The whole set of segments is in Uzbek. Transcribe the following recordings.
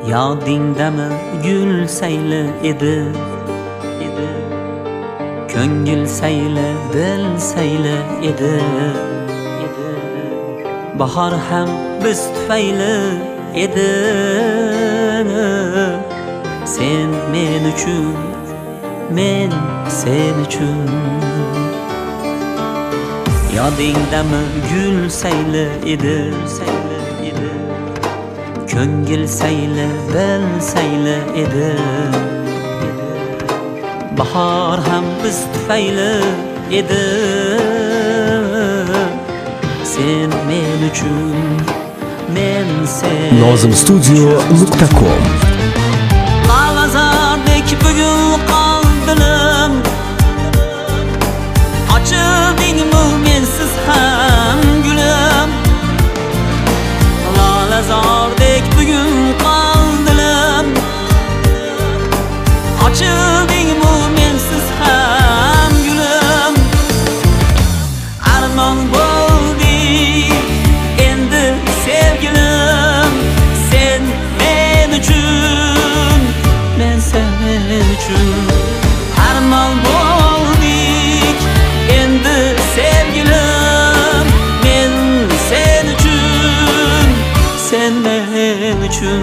Yodingdami gul sayli edi, ko'ngil sayli, dil sayli edi. Bahor ham biz tufayli edi. Sen men uchun, men sen uchun. Yodingdami gul sayli edi, ko'ngil sayli, dil sayli edi. Bahor ham biz tufayli edi. Sen men uchun, men sen. Nozimstudio.com Lavazardek bugun qoldilim, ochildingmi mensiz ham gulim. Lavazardek bugun qoldilim, ochildingmi mensiz ham gulim. Armon bo'ldik endi sevgilim, sen men uchun, men sen uchun. Armon bo'ldik endi sevgilim, men sen uchun, sen men uchun.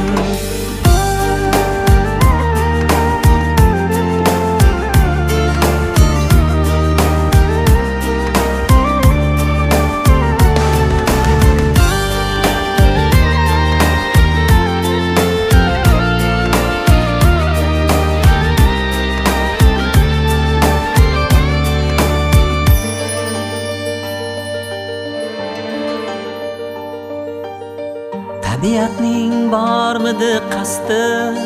Tabiatning bormidi qasdi,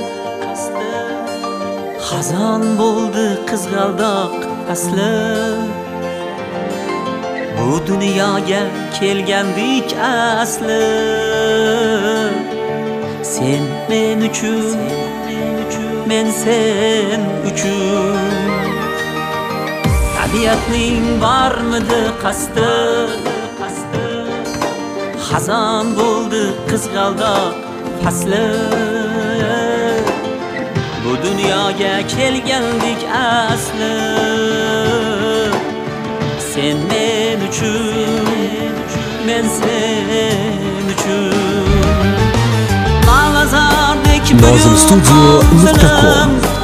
xazon bo'ldi qizg'aldoq asli. Bu dunyoga kelgandik asli. Sen men uchun, men sen uchun. Tabiatning bormidi qasdi, xazon bo'ldi qizg'aldoq fasli. Bu dunyoga kelgandik asli. Sen men uchun, men sen uchun. Lavazardek bugun Nozimstudio.com